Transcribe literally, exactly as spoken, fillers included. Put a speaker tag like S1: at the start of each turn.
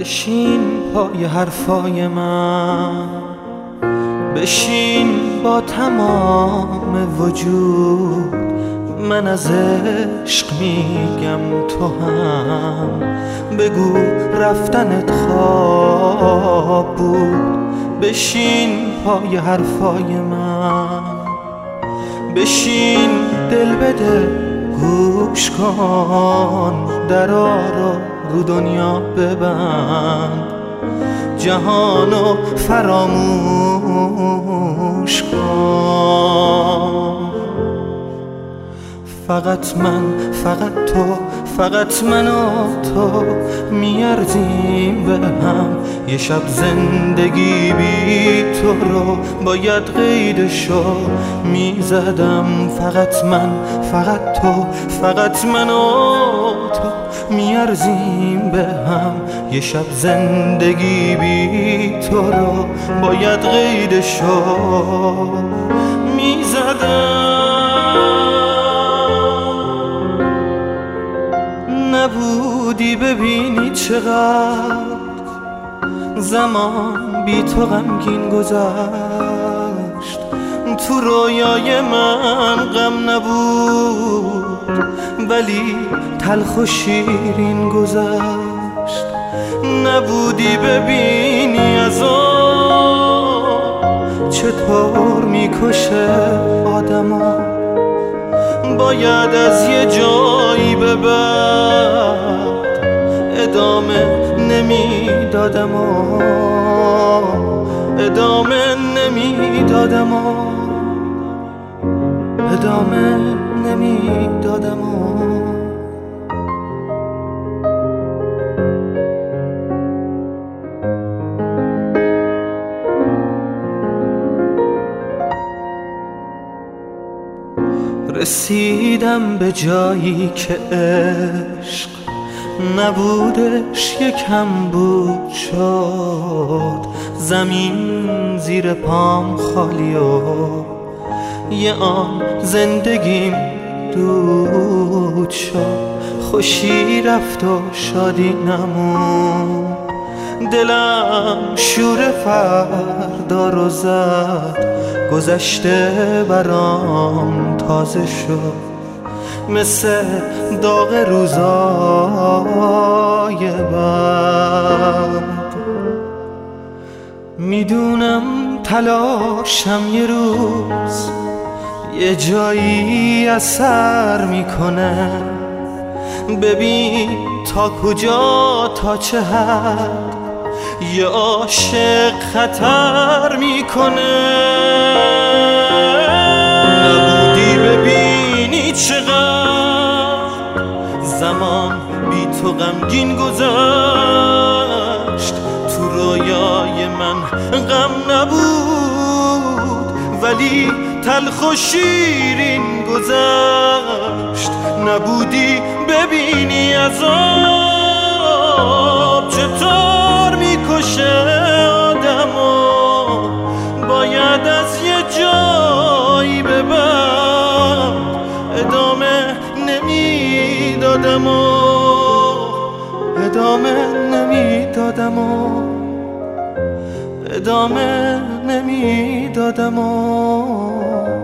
S1: بشین پای حرفای من، بشین با تمام وجود. من از عشق میگم تو هم بگو رفتنت خواب بود. بشین پای حرفای من، بشین دل بده گوش کن، درا رو رو دنیا ببند، جهانو فراموش کن. فقط من، فقط تو، فقط من و تو میارزیم به هم. یه شب زندگی بی تو رو باید قیدشو میزدم. فقط من، فقط تو، فقط من و تو میارزیم به هم. یه شب زندگی بی تو رو باید قیدشو میزدم. نبودی ببینی چقدر زمان بی تو غمگین گذشت. تو رویای من غم نبود ولی تلخ و شیرین گذشت. نبودی ببینی عذاب چطور میکشه آدمو. باید از یه جایی به بعد ادامه نمیدادم و ادامه نمیدادم و ادامه نمیدادم و رسیدم به جایی که عشق نبودش یکم بود شد. زمین زیر پام خالی و یه آن زندگیم دود شد. خوشی رفت و شادی نمون، دلم شور فردا رو زد. گذشته برام تازه شد مثل داغ روزای بعد. میدونم تلاشم یه روز یه جایی اثر میکنه. ببین تا کجا تا چه حد یه عاشق خطر میکنه. نبودی ببینی چقدر زمان بی تو غمگین گذشت. تو رویای من غم نبود ولی تلخ و شیرین گذشت. نبودی ببینی عذاب چطور میکشه آدمو. باید از یه جایی به بعد ادامه نمیدادم و ادامه نمیدادم و ادامه نمیدادم و